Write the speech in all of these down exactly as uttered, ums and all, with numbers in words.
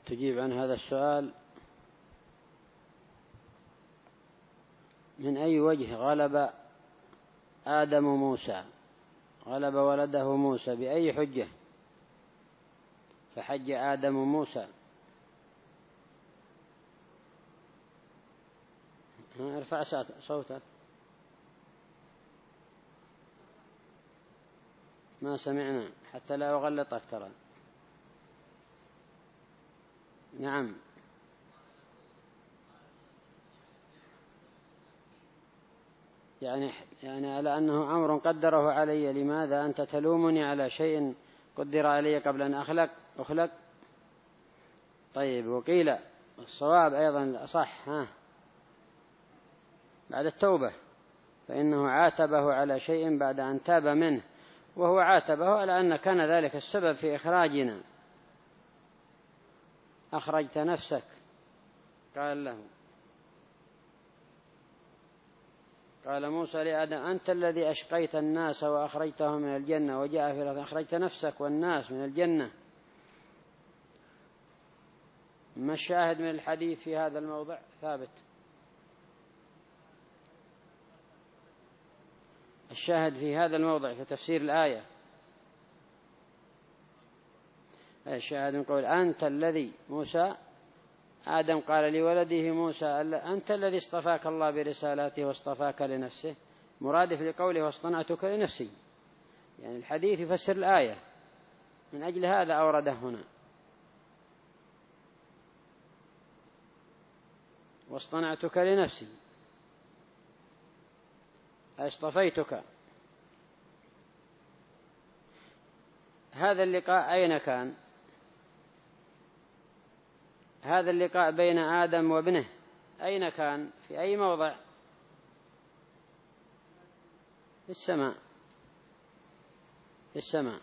تجيب عن هذا السؤال. من أي وجه غلب آدم موسى، غلب ولده موسى بأي حجة؟ فحج آدم موسى. ارفع صوتك، ما سمعنا حتى لا أغلطك ترى. نعم. يعني يعني على أنه أمر قدره علي، لماذا أنت تلومني على شيء قدر علي قبل أن أخلق أخلق طيب. وقيل الصواب أيضا صح، ها بعد التوبة، فإنه عاتبه على شيء بعد أن تاب منه، وهو عاتبه على أن كان ذلك السبب في إخراجنا. أخرجت نفسك، قال له، قال موسى لآدم أنت الذي أشقيت الناس وأخرجتهم من الجنة، وجاء في الأرض أخرجت نفسك والناس من الجنة. ما الشاهد من الحديث في هذا الموضع؟ ثابت. الشاهد في هذا الموضع في تفسير الآية، الشاهد من قول أنت الذي موسى، آدم قال لولده موسى أنت الذي اصطفاك الله برسالاته واصطفاك لنفسه، مرادف لقوله واصطنعتك لنفسي، يعني الحديث يفسر الآية، من أجل هذا أورده هنا واصطنعتك لنفسي، اصطفيتك. هذا اللقاء أين كان؟ هذا اللقاء بين آدم وابنه أين كان؟ في أي موضع؟ في السماء، في السماء،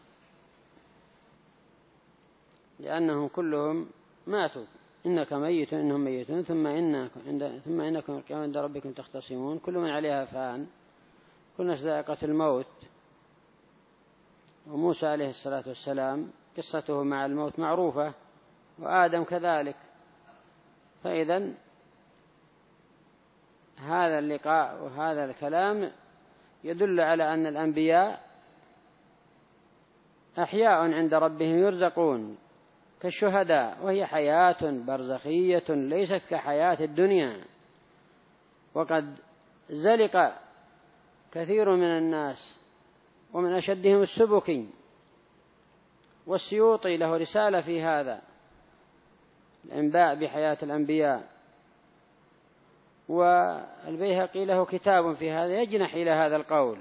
لأنهم كلهم ماتوا. إنك ميت إنهم ميتون ثم إنكم عند ثم إنكم القيامة عند ربكم تختصمون، كل من عليها فان، كل نفس ذائقة الموت. وموسى عليه الصلاة والسلام قصته مع الموت معروفة، وآدم كذلك. فإذا هذا اللقاء وهذا الكلام يدل على أن الأنبياء أحياء عند ربهم يرزقون كالشهداء، وهي حياة برزخية ليست كحياة الدنيا. وقد زلق كثير من الناس، ومن أشدهم السبكي، والسيوطي له رسالة في هذا الإنباء بحياة الأنبياء، والبيهقي له كتاب في هذا يجنح إلى هذا القول،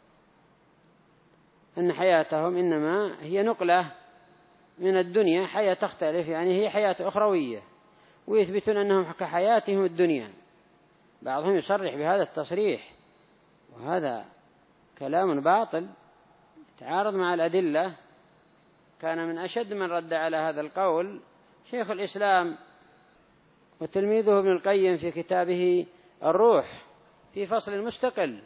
أن حياتهم إنما هي نقلة من الدنيا، حياة تختلف، يعني هي حياة أخروية، ويثبتون أنهم كحياتهم الدنيا. بعضهم يصرح بهذا التصريح، وهذا كلام باطل تعارض مع الأدلة. كان من أشد من رد على هذا القول شيخ الإسلام وتلميذه ابن القيم في كتابه الروح في فصل مستقل،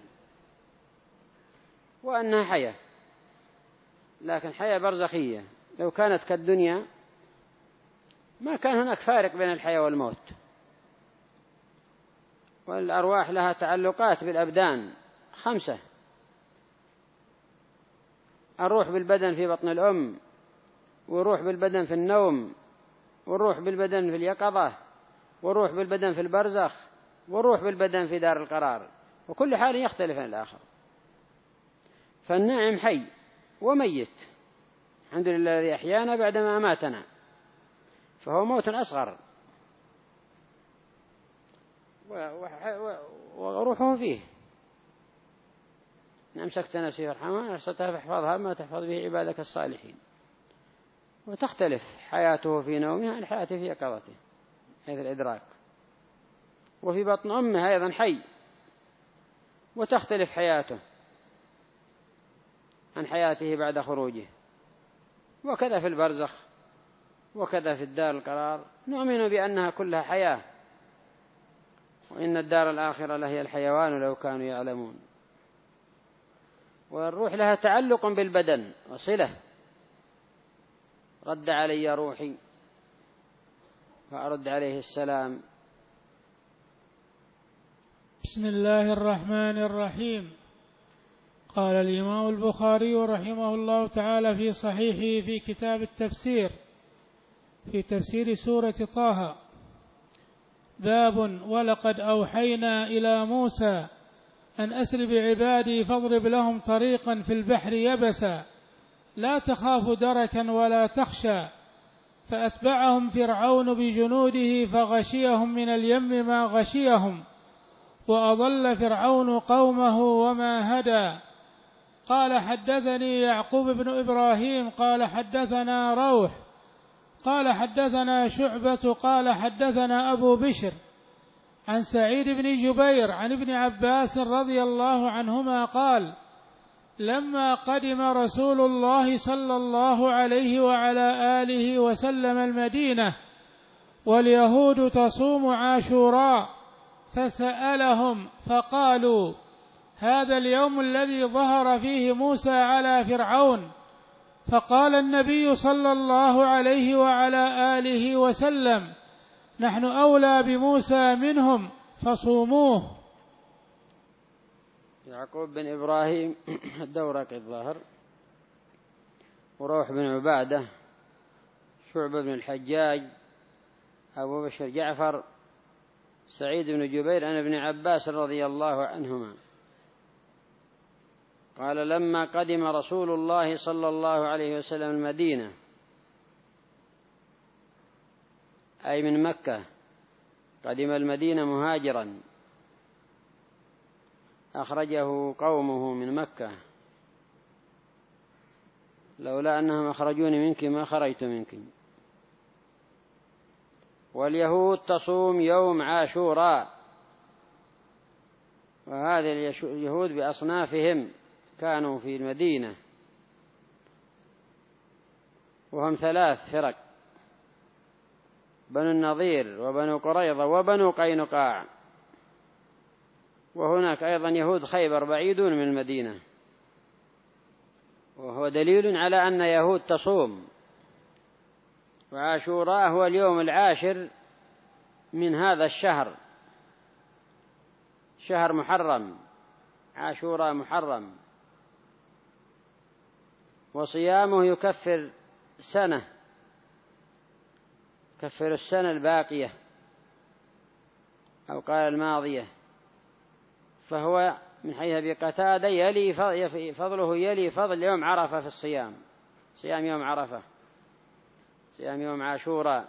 وأنها حياة، لكن حياة برزخية. لو كانت كالدنيا ما كان هناك فارق بين الحياة والموت. والأرواح لها تعلقات بالأبدان خمسة: الروح بالبدن في بطن الأم، والروح بالبدن في النوم، والروح بالبدن في اليقظة، والروح بالبدن في البرزخ، والروح بالبدن في دار القرار، وكل حال يختلف عن الآخر. فالناعم حي وميت، الحمد لله الذي أحيانا بعدما أماتنا، فهو موت أصغر، وروحه فيه. إن أمسكت نفسي فارحمها، أرسلتها فاحفظها ما تحفظ به عبادك الصالحين. وتختلف حياته في نومه عن حياته في يقظته حيث الإدراك. وفي بطن أمه أيضا حي، وتختلف حياته عن حياته بعد خروجه. وكذا في البرزخ، وكذا في الدار القرار، نؤمن بأنها كلها حياة، وإن الدار الآخرة لهي الحيوان لو كانوا يعلمون. والروح لها تعلق بالبدن وصلة. رد علي روحي فأرد عليه السلام. بسم الله الرحمن الرحيم. قال الإمام البخاري رحمه الله تعالى في صحيحه في كتاب التفسير في تفسير سورة طه: باب ولقد أوحينا إلى موسى أن أسر بعبادي فاضرب لهم طريقا في البحر يبسا لا تخاف دركا ولا تخشى فأتبعهم فرعون بجنوده فغشيهم من اليم ما غشيهم وأضل فرعون قومه وما هدى. قال حدثني يعقوب بن إبراهيم قال حدثنا روح قال حدثنا شعبة قال حدثنا أبو بشر عن سعيد بن جبير عن ابن عباس رضي الله عنهما قال: لما قدم رسول الله صلى الله عليه وعلى آله وسلم المدينة واليهود تصوم عاشوراء فسألهم فقالوا: هذا اليوم الذي ظهر فيه موسى على فرعون. فقال النبي صلى الله عليه وعلى آله وسلم: نحن أولى بموسى منهم فصوموه. يعقوب بن إبراهيم الدورقي الظاهر، وروح بن عبادة، شعبة بن الحجاج، أبو بشر جعفر، سعيد بن جبير عن ابن عباس رضي الله عنهما قال: لما قدم رسول الله صلى الله عليه وسلم المدينة، أي من مكة، قدم المدينة مهاجرا، أخرجه قومه من مكة: لولا أنهم أخرجوني منك ما خرجت منك. واليهود تصوم يوم عاشوراء، وهذه اليهود بأصنافهم كانوا في المدينة، وهم ثلاث فرق: بنو النضير وبنو قريظة وبنو قينقاع، وهناك أيضا يهود خيبر بعيدون من المدينة، وهو دليل على أن يهود تصوم. وعاشوراء هو اليوم العاشر من هذا الشهر، شهر محرم، عاشوراء محرم، وصيامه يكفر سنة، يكفر السنة الباقية أو قال الماضية. فهو من حيث أبي قتادة يلي فضله يلي فضل يوم عرفة في الصيام، صيام يوم عرفة، صيام يوم عاشوراء.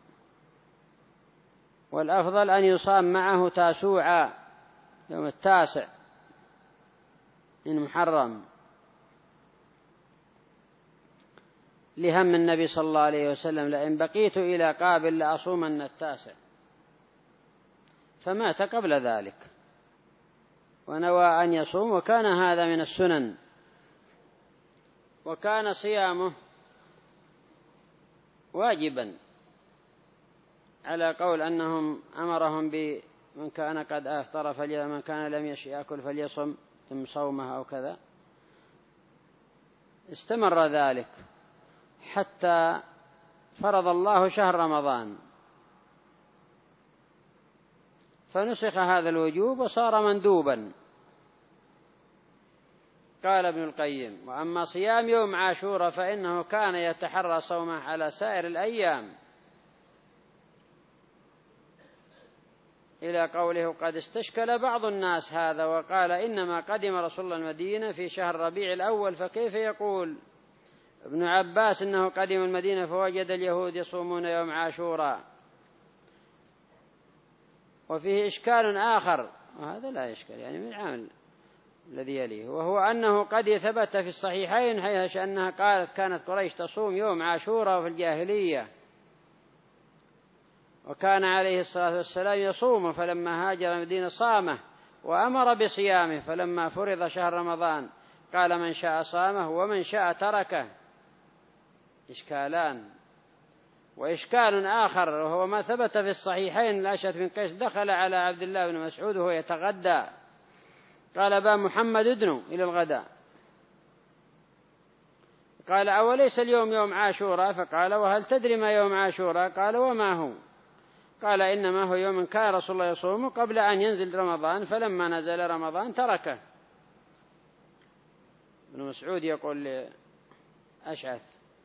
والأفضل أن يصام معه تاسوعا، يوم التاسع من محرم، لهم النبي صلى الله عليه وسلم: لئن بقيت إلى قابل لأصومن التاسع، فمات قبل ذلك ونوى أن يصوم، وكان هذا من السنن. وكان صيامه واجبا على قول أنهم أمرهم بمن كان قد أفطر فليصم، من كان لم يأكل فليصم ثم صومه أو كذا. استمر ذلك حتى فرض الله شهر رمضان، فنسخ هذا الوجوب وصار مندوبا. قال ابن القيم: وأما صيام يوم عاشوراء فإنه كان يتحرى صومه على سائر الأيام، إلى قوله: قد استشكل بعض الناس هذا وقال: إنما قدم رسول الله المدينة في شهر ربيع الأول، فكيف يقول ابن عباس إنه قدم المدينة فوجد اليهود يصومون يوم عاشوراء؟ وفيه إشكال آخر، وهذا لا يشكل يعني من العامل الذي يليه، وهو أنه قد ثبت في الصحيحين حيث أنها قالت: كانت قريش تصوم يوم عاشوراء في الجاهلية، وكان عليه الصلاة والسلام يصوم، فلما هاجر المدينة صامه وأمر بصيامه، فلما فرض شهر رمضان قال: من شاء صامه ومن شاء تركه. إشكالان. وإشكال آخر وهو ما ثبت في الصحيحين: الأشعث بن قيس دخل على عبد الله بن مسعود وهو يتغدى، قال: أبا محمد ادنوا إلى الغداء. قال: أوليس اليوم يوم عاشوراء؟ فقال: وهل تدري ما يوم عاشوراء؟ قال: وما هو؟ قال إنما هو يوم كان رسول الله يصومه قبل أن ينزل رمضان، فلما نزل رمضان تركه. ابن مسعود يقول لأشعث: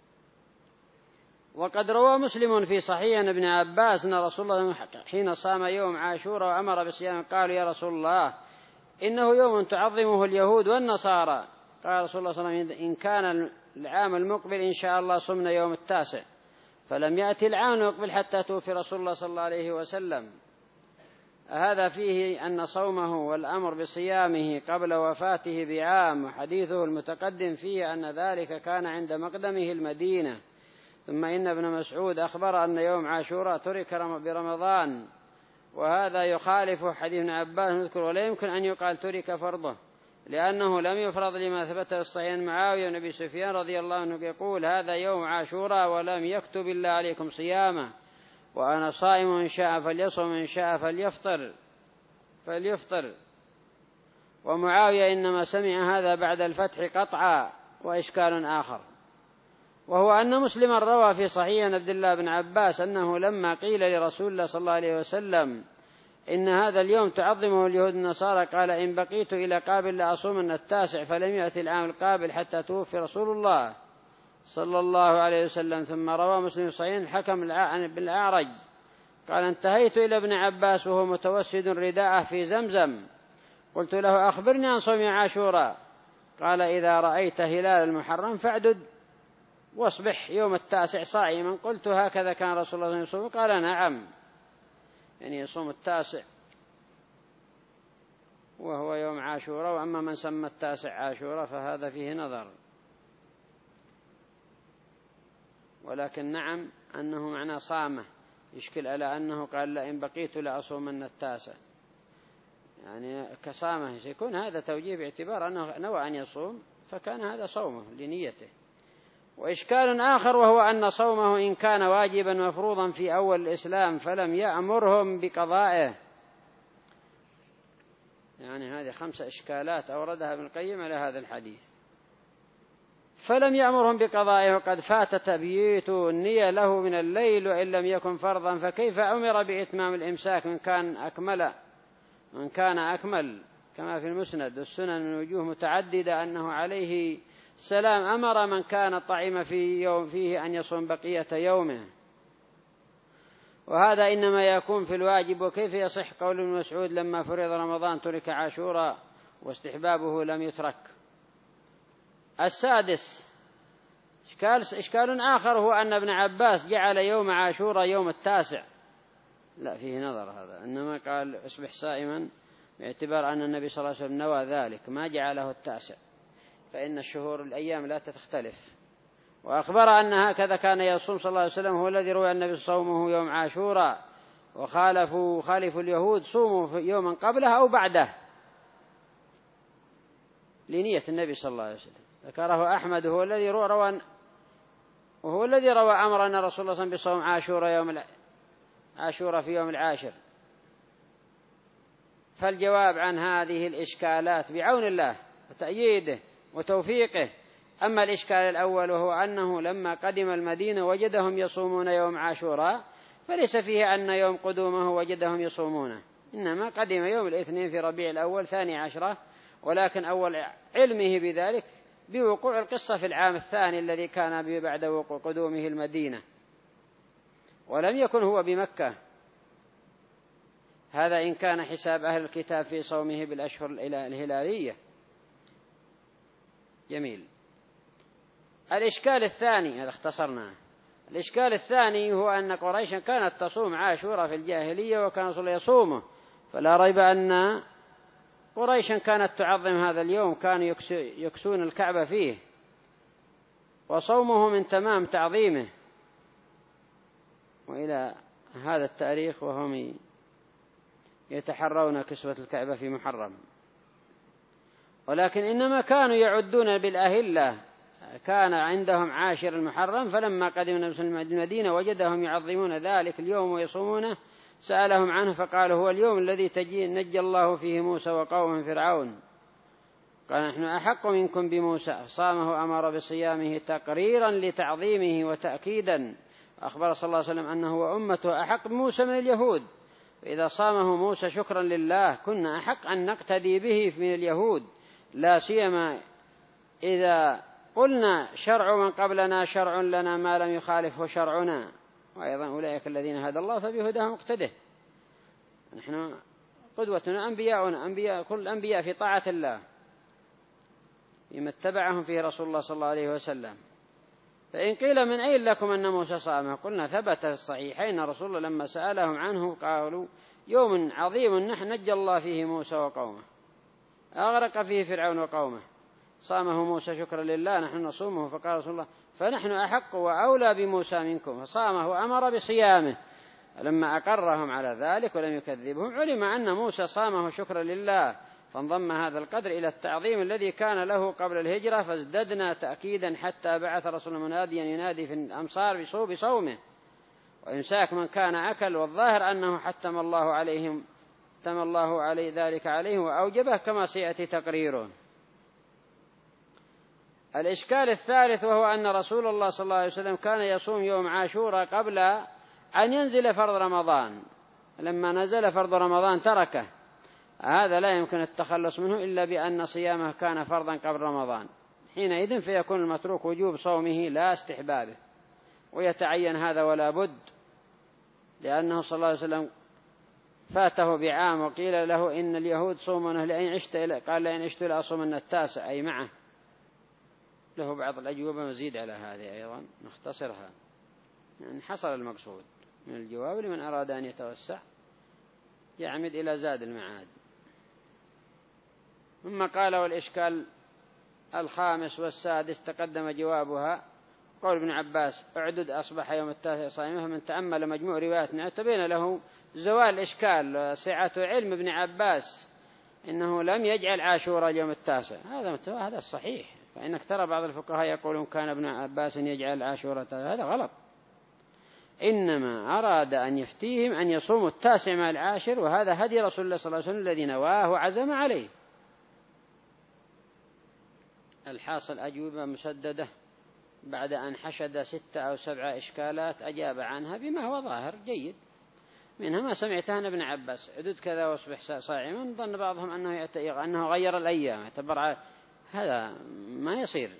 وقد روى مسلم في صحيح ابن عباس أن رسول الله حين صام يوم عاشوراء وأمر بصيام قالوا يا رسول الله إنه يوم تعظمه اليهود والنصارى. قال رسول الله صلى الله عليه وسلم: إن كان العام المقبل إن شاء الله صمنا يوم التاسع. فلم يأتي العام المقبل حتى توفي رسول الله صلى الله عليه وسلم. هذا فيه أن صومه والأمر بصيامه قبل وفاته بعام، وحديثه المتقدم فيه أن ذلك كان عند مقدمه المدينة. ثم إن ابن مسعود أخبر أن يوم عاشوراء ترك برمضان، وهذا يخالف حديث ابن عباس نذكر، ولا يمكن أن يقال ترك فرضه، لأنه لم يفرض لما ثبت في الصحيحين. معاوية بن أبي سفيان رضي الله عنه يقول: هذا يوم عاشوراء ولم يكتب الله عليكم صيامه، وأنا صائم إن شاء فليصم إن شاء فليفطر فليفطر. ومعاوية إنما سمع هذا بعد الفتح قطعا. وإشكال آخر وهو أن مسلما روى في صحيح عبد الله بن عباس أنه لما قيل لرسول الله صلى الله عليه وسلم إن هذا اليوم تعظمه اليهود النصارى قال: إن بقيت إلى قابل لأصومن التاسع. فلم يأتي العام القابل حتى توفي رسول الله صلى الله عليه وسلم. ثم روى مسلم صحيح الحكم بن الأعرج قال: انتهيت إلى ابن عباس وهو متوسد رداءه في زمزم، قلت له: أخبرني عن صوم عاشوراء. قال: إذا رأيت هلال المحرم فاعدد واصبح يوم التاسع صائما. قلت: هكذا كان رسول الله يصوم؟ قال: نعم، يعني يصوم التاسع وهو يوم عاشوراء. وأما من سمى التاسع عاشوراء فهذا فيه نظر، ولكن نعم أنه معنى صامه. يشكل على أنه قال: لئن بقيت لأصومن التاسع، يعني كصامه سيكون هذا توجيه باعتبار أنه نوى أن يصوم، فكان هذا صومه لنيته. وإشكال آخر وهو أن صومه إن كان واجبا مفروضا في أول الإسلام فلم يأمرهم بقضائه. يعني هذه خمسة إشكالات أوردها ابن القيم على هذا الحديث. فلم يأمرهم بقضائه وقد فات تبييت النية له من الليل وإن لم يكن فرضا، فكيف أمر بإتمام الإمساك من كان أكمل من كان أكمل كما في المسند والسنن من وجوه متعددة أنه عليه السلام أمر من كان طعم في يوم فيه أن يصوم بقية يومه، وهذا إنما يكون في الواجب. وكيف يصح قول ابن مسعود لما فرض رمضان ترك عاشوراء واستحبابه لم يترك؟ السادس إشكال, إشكال آخر هو أن ابن عباس جعل يوم عاشوراء يوم التاسع. لا، فيه نظر هذا، إنما قال اصبح صائما باعتبار أن النبي صلى الله عليه وسلم نوى ذلك، ما جعله التاسع، فإن الشهور الأيام لا تختلف. وأخبر أن هكذا كان يصوم صلى الله عليه وسلم، هو الذي روى النبي صومه يوم عاشوراء، وخالفوا خالفوا اليهود صوموا يوما قبله أو بعده لنية النبي صلى الله عليه وسلم. ذكره أحمد هو الذي روى, روى وهو الذي روى أمر أن رسول الله صلى الله عليه وسلم بصوم عاشوراء يوم عاشوراء في يوم العاشر. فالجواب عن هذه الإشكالات بعون الله وتأييده وتوفيقه. أما الإشكال الأول وهو أنه لما قدم المدينة وجدهم يصومون يوم عاشوراء، فليس فيه أن يوم قدومه وجدهم يصومونه، إنما قدم يوم الاثنين في ربيع الأول ثاني عشرة، ولكن أول علمه بذلك بوقوع القصة في العام الثاني الذي كان بعد وقوع قدومه المدينة، ولم يكن هو بمكة. هذا إن كان حساب أهل الكتاب في صومه بالأشهر الهلالية. جميل. الإشكال الثاني هذا اختصرناه. الإشكال الثاني هو أن قريشا كانت تصوم عاشوراء في الجاهلية وكان رسول الله يصومه، فلا ريب أن قريشا كانت تعظم هذا اليوم، كانوا يكسون الكعبة فيه، وصومه من تمام تعظيمه. وإلى هذا التاريخ وهم يتحرون كسوة الكعبة في محرم، ولكن إنما كانوا يعدون بالأهلة. كان عندهم عاشر المحرم، فلما قدم النبي صلى الله عليه وسلم المدينة وجدهم يعظمون ذلك اليوم ويصومونه، سألهم عنه فقال: هو اليوم الذي نجى الله فيه موسى وقوم فرعون. قال: نحن أحق منكم بموسى. صامه أمر بصيامه تقريرا لتعظيمه وتأكيدا، أخبر صلى الله عليه وسلم أنه وأمته أحق بموسى من اليهود، فإذا صامه موسى شكرا لله كنا أحق أن نقتدي به من اليهود، لا سيما إذا قلنا شرع من قبلنا شرع لنا ما لم يخالفه شرعنا، وأيضا أولئك الذين هدى الله فبهداهم اقتده. نحن قدوتنا أنبياؤنا، أنبياء كل الأنبياء في طاعة الله بما اتبعهم فيه رسول الله صلى الله عليه وسلم. فإن قيل من أين لكم أن موسى صامه؟ قلنا ثبت في الصحيحين رسول الله لما سألهم عنه قالوا يوم عظيم نحن نجى الله فيه موسى وقومه، أغرق فيه فرعون وقومه، صامه موسى شكرا لله نحن نصومه. فقال رسول الله فنحن أحق وأولى بموسى منكم، فصامه وأمر بصيامه. لما أقرهم على ذلك ولم يكذبهم علم أن موسى صامه شكرا لله، فانضم هذا القدر إلى التعظيم الذي كان له قبل الهجرة، فازددنا تأكيدا حتى بعث رسول مناديا ينادي في الأمصار بصومه وإمساك من كان أكل، والظاهر أنه حتم الله عليهم تم الله عليه ذلك عليهم وأوجبه كما سيأتي تقريره. الإشكال الثالث وهو أن رسول الله صلى الله عليه وسلم كان يصوم يوم عاشوراء قبل أن ينزل فرض رمضان، لما نزل فرض رمضان تركه. هذا لا يمكن التخلص منه إلا بأن صيامه كان فرضا قبل رمضان، حينئذ فيكون المتروك وجوب صومه لا استحبابه، ويتعين هذا ولا بد، لأنه صلى الله عليه وسلم فاته بعام وقيل له إن اليهود صومونه لأن عشت إلى قال لأن عشت إلى أصومن التاسع أي معه. له بعض الأجوبة مزيد على هذه أيضا نختصرها، يعني حصل المقصود من الجواب لمن أراد أن يتوسع يعمد إلى زاد المعاد. ثم قال والإشكال الخامس والسادس تقدم جوابها، قول ابن عباس اعدد أصبح يوم التاسع صائمه، من تأمل مجموع روايات تبين له زوال الإشكال سعة علم ابن عباس إنه لم يجعل عاشوراء اليوم التاسع، هذا هذا الصحيح. فإنك ترى بعض الفقهاء يقولون كان ابن عباس يجعل عاشوراء، هذا غلط، إنما أراد أن يفتيهم أن يصوموا التاسع مع العاشر، وهذا هدي رسول الله صلى الله عليه وسلم الذي نواه وعزم عليه. الحاصل أجوبة مسددة بعد أن حشد ستة أو سبعة إشكالات أجاب عنها بما هو ظاهر جيد، منها ما سمعتها عن ابن عباس عدد كذا واصبح صائما، ظن بعضهم أنه أنه غير الأيام، اعتبر هذا ما يصير،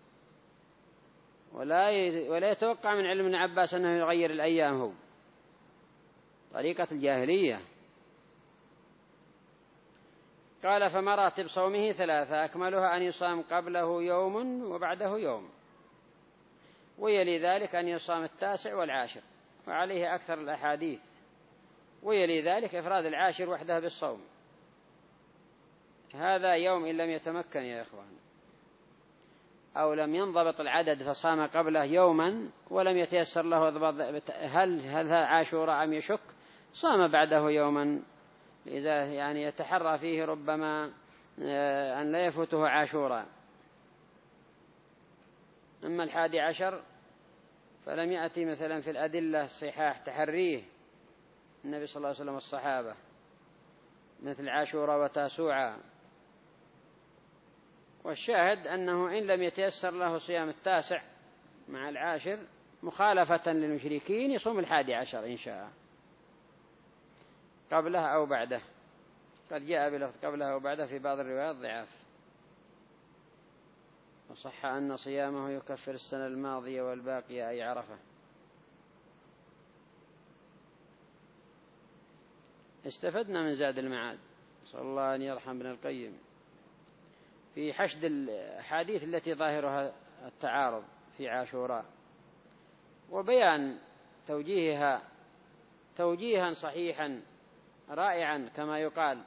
ولا ولا يتوقع من علم ابن عباس أنه يغير الأيام، هو طريقة الجاهلية. قال فمراتب صومه ثلاثة، أكملها أن يصام قبله يوم وبعده يوم، ويلي ذلك أن يصام التاسع والعاشر وعليه أكثر الأحاديث، ويلي ذلك إفراد العاشر وحده بالصوم، هذا يوم إن لم يتمكن يا إخوان أو لم ينضبط العدد فصام قبله يوما ولم يتيسر له هل هل عاشوراء أم يشك، صام بعده يوما إذا يعني يتحرى فيه ربما أن لا يفوته عاشوراء. أما الحادي عشر فلم يأتي مثلا في الأدلة الصحاح تحريه النبي صلى الله عليه وسلم والصحابة مثل عاشوراء وتاسوعا، والشاهد أنه إن لم يتيسر له صيام التاسع مع العاشر مخالفة للمشركين يصوم الحادي عشر إن شاء قبله أو بعده، قد جاء بلفظ قبله أو بعده في بعض الروايات ضعاف. وصح أن صيامه يكفر السنة الماضية والباقية أي عرفة. استفدنا من زاد المعاد، صلى الله أن يرحم ابن القيم في حشد الأحاديث التي ظاهرها التعارض في عاشوراء وبيان توجيهها توجيها صحيحا رائعا كما يقال،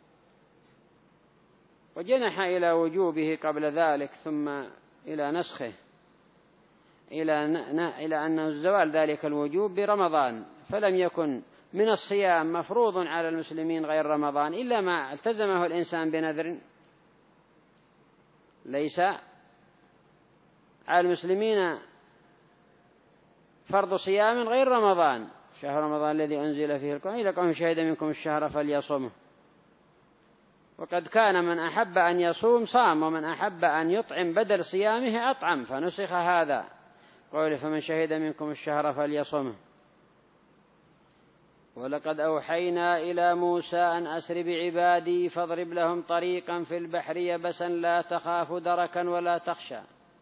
وجنح إلى وجوبه قبل ذلك ثم إلى نسخه إلى إلى أنه زوال ذلك الوجوب برمضان، فلم يكن من الصيام مفروض على المسلمين غير رمضان إلا ما التزمه الإنسان بنذر، ليس على المسلمين فرض صيام غير رمضان، شهر رمضان الذي أنزل فيه القرآن إذا كان شهد منكم الشهر فليصومه. وقد كان من أحب أن يصوم صام، ومن أحب أن يطعم بدل صيامه أطعم، فنسخ هذا قوله فمن شهد منكم الشهر فليصمه. ولقد أوحينا إلى موسى أن أسر بعبادي فاضرب لهم طريقا في البحر يبسا لا تخاف دركا ولا تخشى.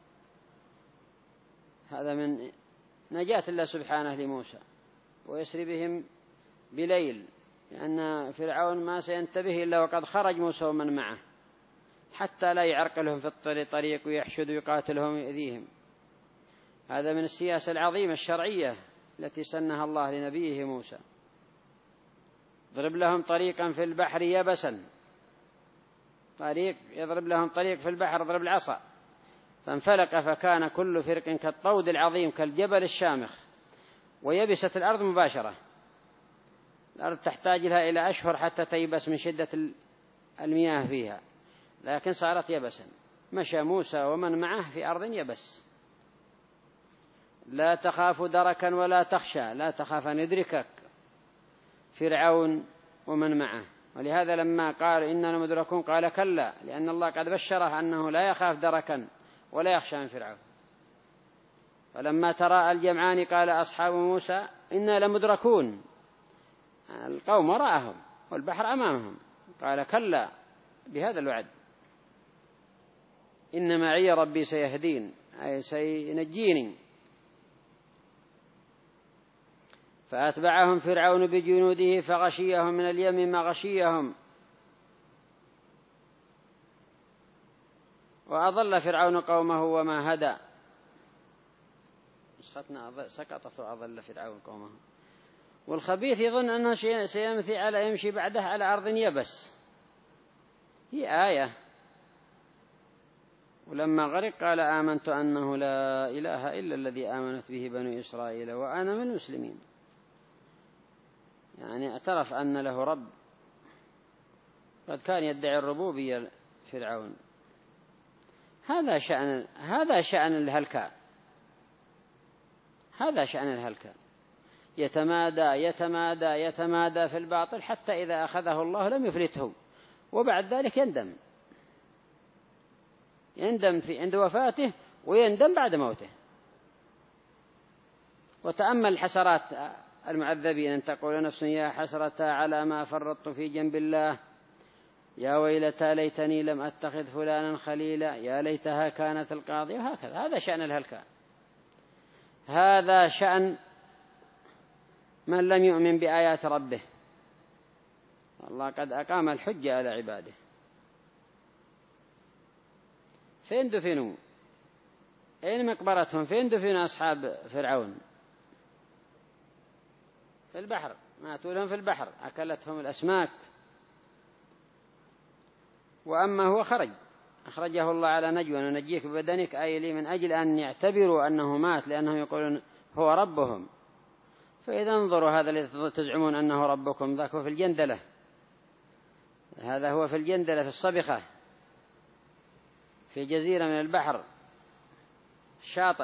هذا من نجاة الله سبحانه لموسى، ويسري بهم بليل، لأن فرعون ما سينتبه إلا وقد خرج موسى ومن معه، حتى لا يعرقلهم في الطريق ويحشد ويقاتلهم ويؤذيهم. هذا من السياسة العظيمة الشرعية التي سنها الله لنبيه موسى. اضرب لهم طريقا في البحر يبسا، طريق يضرب لهم طريق في البحر، ضرب العصا فانفلق فكان كل فرق كالطود العظيم كالجبل الشامخ. ويبست الأرض مباشرة، الأرض تحتاج لها إلى أشهر حتى تيبس من شدة المياه فيها، لكن صارت يبسا. مشى موسى ومن معه في أرض يبس. لا تخاف دركا ولا تخشى، لا تخاف أن يدركك فرعون ومن معه. ولهذا لما قال إننا مدركون قال كلا، لأن الله قد بشره أنه لا يخاف دركا ولا يخشى من فرعون. فلما تراءى الجمعان قال أصحاب موسى إنا لمدركون، القوم وراءهم والبحر أمامهم. قال كلا بهذا الوعد، إن معي ربي سيهدين، أي سينجيني. فأتبعهم فرعون بجنوده فغشيهم من اليم ما غشيهم. وأضل فرعون قومه وما هدى. نسختنا سقطت وأضل فرعون قومه. والخبيث يظن أنه سيمثي على يمشي بعده على أرض يبس، هي آية. ولما غرق قال آمنت أنه لا إله إلا الذي آمنت به بنو إسرائيل وأنا من المسلمين. يعني اعترف أن له رب. قد كان يدعي الربوبية فرعون. هذا شأن هذا شأن الهلكاء، هذا شأن الهلكاء، يتمادى يتمادى يتمادى في الباطل حتى إذا أخذه الله لم يفلته، وبعد ذلك يندم، يندم في عند وفاته ويندم بعد موته. وتأمل حسرات المعذبين، أن تقول نفس يا حسرة على ما فرطت في جنب الله، يا ويلتى ليتني لم أتخذ فلانا خليلا، يا ليتها كانت القاضية. وهكذا هذا شأن الهلكاء، هذا شأن من لم يؤمن بآيات ربه. الله قد أقام الحجة على عباده. فين دفنوا؟ أين مقبرتهم؟ فين دفنوا أصحاب فرعون؟ في البحر، ماتوا لهم في البحر، أكلتهم الأسماك. وأما هو خرج، أخرجه الله على نجوى ننجيك ببدنك، أي لي من أجل أن يعتبروا أنه مات، لأنهم يقولون هو ربهم. فإذا انظروا هذا الذي تزعمون أنه ربكم، ذاك هو في الجندلة، هذا هو في الجندلة في الصبخة، في جزيرة من البحر الشاطئ.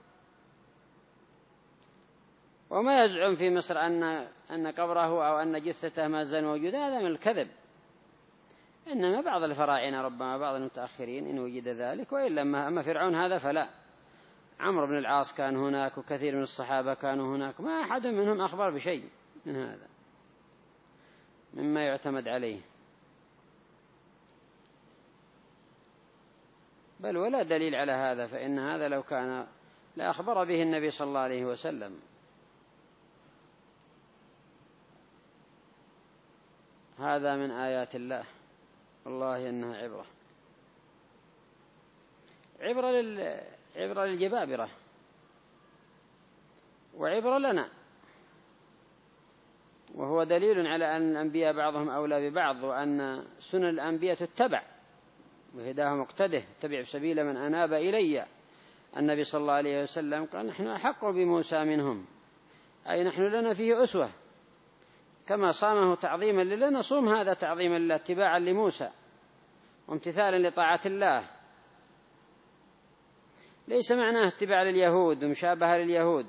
وما يزعم في مصر أن أن قبره أو أن جثته ما زال موجودة، هذا من الكذب. إنما بعض الفراعنة ربما بعض المتأخرين إن وجد ذلك، وإلا أما فرعون هذا فلا. عمرو بن العاص كان هناك، وكثير من الصحابة كانوا هناك، ما أحد منهم أخبر بشيء من هذا مما يعتمد عليه، بل ولا دليل على هذا. فإن هذا لو كان لا أخبر به النبي صلى الله عليه وسلم. هذا من آيات الله، والله إنها عبرة، عبرة لل... عبرة للجبابرة وعبرة لنا. وهو دليل على أن الأنبياء بعضهم أولى ببعض، وأن سنن الأنبياء تتبع وهداهم مقتده، اتبع سبيل من أناب إلي. النبي صلى الله عليه وسلم قال نحن أحق بموسى منهم، أي نحن لنا فيه أسوة، كما صامه تعظيما لله نصوم هذا تعظيما لله، اتباعا لموسى وامتثالا لطاعة الله. ليس معناه اتباع لليهود ومشابهة لليهود.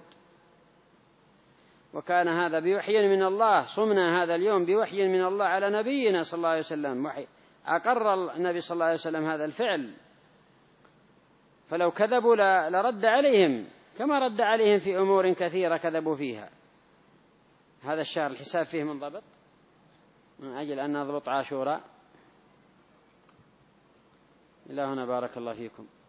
وكان هذا بوحي من الله، صمنا هذا اليوم بوحي من الله على نبينا صلى الله عليه وسلم، وحي أقر النبي صلى الله عليه وسلم هذا الفعل. فلو كذبوا لرد عليهم كما رد عليهم في أمور كثيرة كذبوا فيها. هذا الشهر الحساب فيه منضبط من أجل أن نضبط عاشوراء. إلى هنا بارك الله فيكم.